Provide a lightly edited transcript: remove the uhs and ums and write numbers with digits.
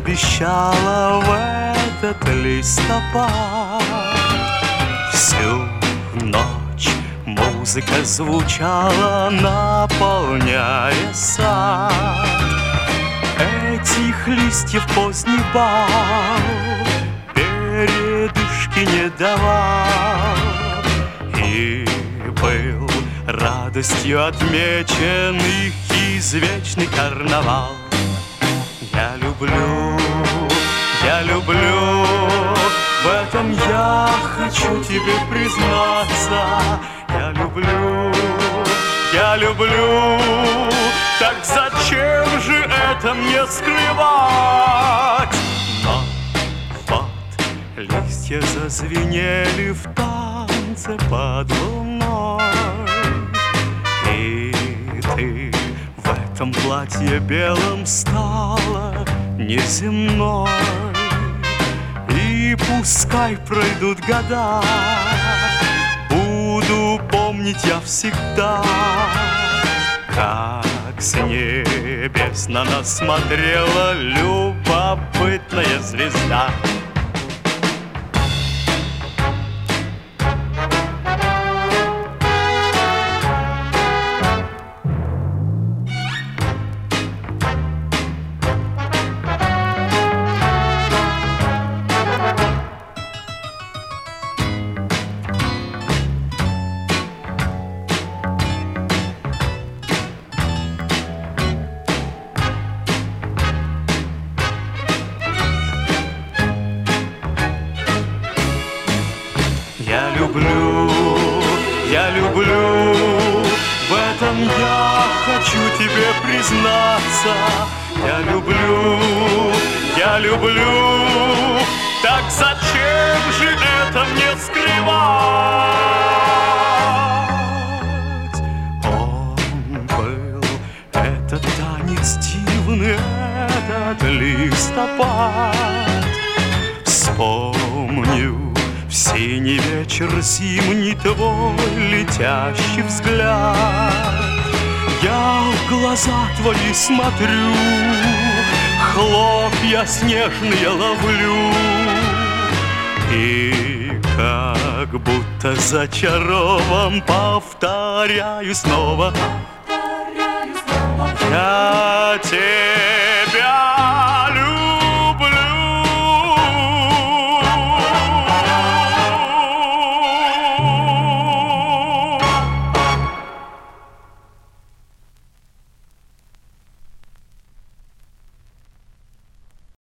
обещала в этот листопад. Всю ночь музыка звучала, наполняя сад. Этих листьев поздний бал передышки не давал, и был радостью отмечен их извечный карнавал. Я люблю, в этом я хочу тебе признаться. Я люблю, так зачем же это мне скрывать? Но вот листья зазвенели в танце под луной, и ты в этом платье белом стала неземной. И пускай пройдут года, буду помнить я всегда, как с небес на нас смотрела любопытная звезда. Я люблю, в этом я хочу тебе признаться. Я люблю, так зачем же это мне скрывать? Он был, этот танец дивный, этот листопад. Вспомню в синий вечер зимний твой летящий взгляд. Я в глаза твои смотрю, хлопья снежные ловлю, и как будто зачарован повторяю снова. Я тебе